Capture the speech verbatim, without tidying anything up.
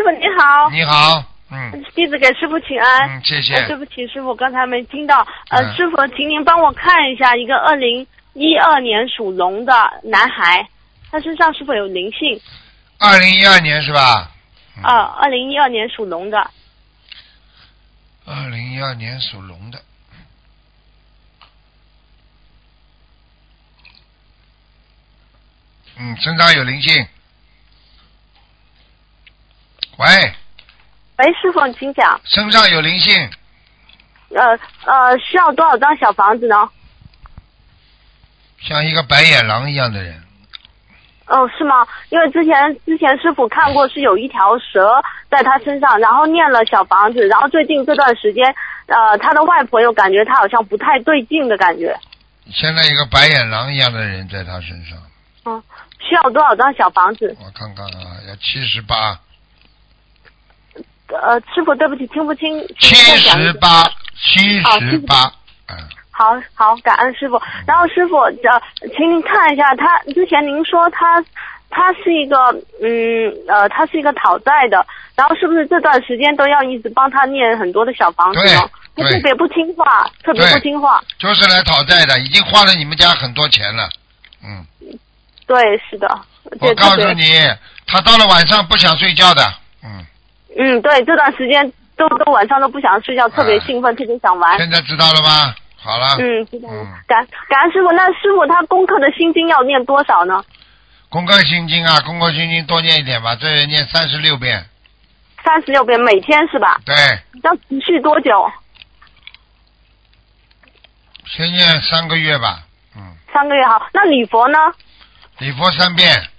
师傅你好。 你好，嗯。 弟子给师傅请安。 嗯，谢谢。 呃、对不起，师傅刚才没听到。呃， 嗯、 师傅，请您帮我看一下一个二零一二年属龙的男孩，他身上是否有灵性？ 二零一二年是吧？ 嗯、啊，二零一二年属龙的。 二零一二年属龙的。嗯，身上有灵性。喂。 喂，师傅，请讲。 身上有灵性。 呃呃，需要多少张小房子呢？ 像一个白眼狼一样的人。 哦，是吗？因为之前之前师傅看过是有一条蛇在他身上，然后念了小房子，然后最近这段时间，呃，他的外婆又感觉他好像不太对劲的感觉。 现在一个白眼狼一样的人在他身上。 嗯，需要多少张小房子？ 我看看啊，要七十八。 呃，师傅，对不起，听不清。 七十八，七十八。嗯。 好好，感恩师傅。然后师傅，呃，请您看一下，他之前您说他他是一个嗯呃，他是一个讨债的，然后是不是这段时间都要一直帮他念很多的小房子呢？他特别不听话，特别不听话。 就是来讨债的，已经花了你们家很多钱了。嗯。 对，是的。 我告诉你，他到了晚上不想睡觉的。嗯。 嗯，对，这段时间都都晚上都不想睡觉，特别兴奋，特别想玩。 现在知道了吗？好了。 嗯，知道了。感感恩师傅，那师傅他功课的心经要念多少呢？ 功课心经啊，功课心经多念一点吧，这念三十六遍。 三十六遍每天是吧？ 对。 要持续多久？ 先念三个月吧。嗯。 三个月好，那礼佛呢？ 礼佛三遍。